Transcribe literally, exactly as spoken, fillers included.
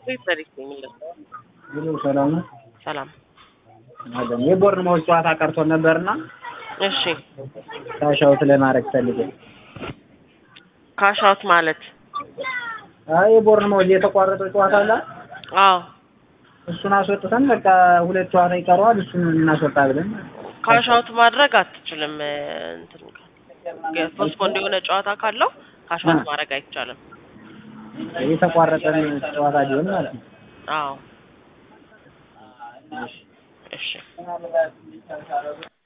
ቤት ታሪክ ነው የሚለው ብሎ ሰላም ሰላም አደም የቦርንማውዝ ጨዋታ ቀርቶ ነበርና እሺ ካሻውት ለማድረግ ፈልጌ ካሻውት ማለት አይ የቦርንማውዝ የተቋረጠው ጨዋታ አለ አዎ እሱን አስወጥተን በቃ ሁለት ጨዋታ ይቀረዋል እሱን እናስወጣ ብለን ካሻውት ማድረግ አትችልም እንትን ፖስፖንድ የሆነ ጨዋታ ካለው ካሻውት ማድረግ አይቻልም የተቋረጠን ጨዋታ ቢሆን ማለት ነው አዎ እሺ